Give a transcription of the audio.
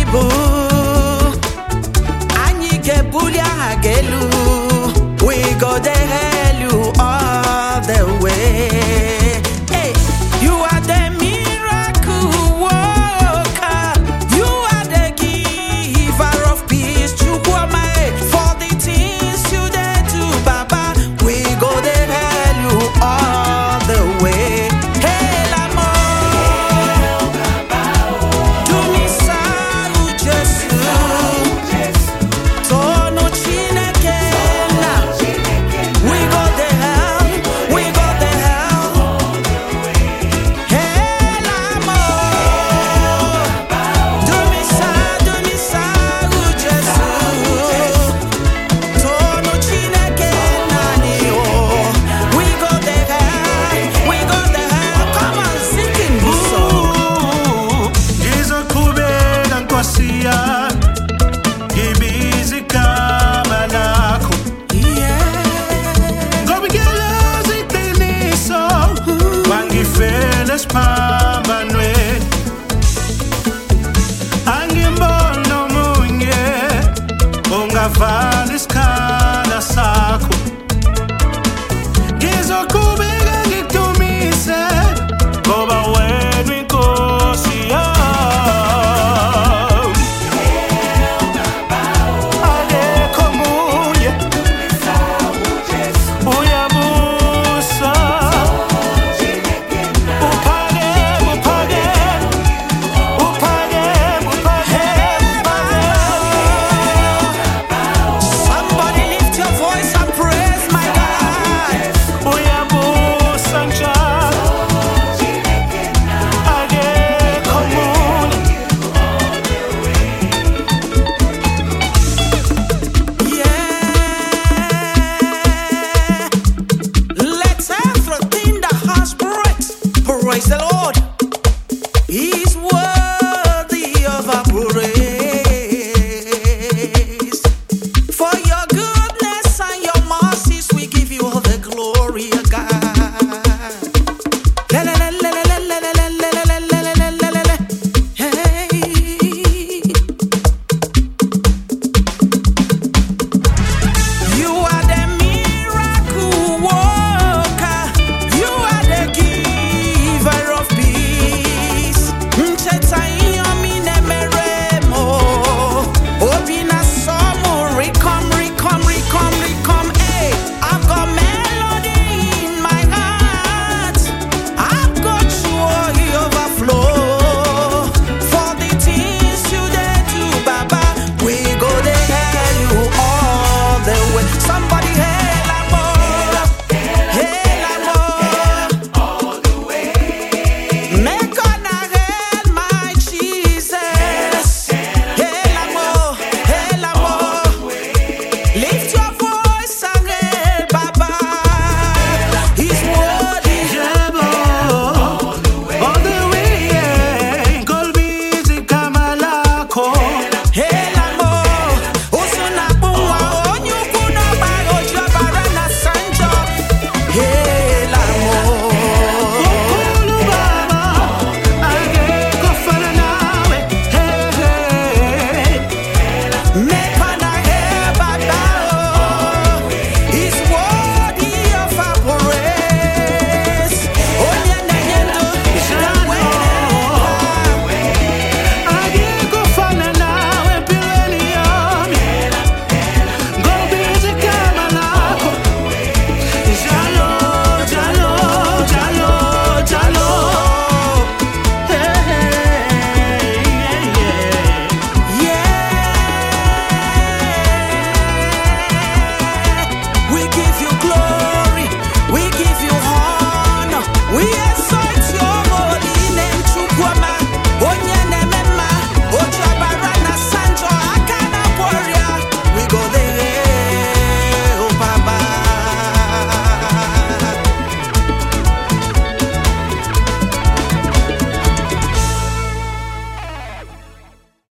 Ooh, Anyike bulia hagelu. We go the hell you all the way. Hey, you are the miracle worker. You are the giver of peace. Chukwuemeka, for the things you did to Baba. We go the hell you all the way. Hey, Lamo, do me salu Jesu. Tono Chineke na. We go the hell, we go the hell. Hey, Lamo, do me salu Jesu. Tono Chineke na ni o. We go the hell, we go the hell. Come on, sing this song. Ngizokubeka Nkosi yami, ngibiza igama lakho, Yeah. ngoba ngiyalazi iqiniso, wangifela esiphambanweni. Angimboni omunye ongavala isikhala sakho.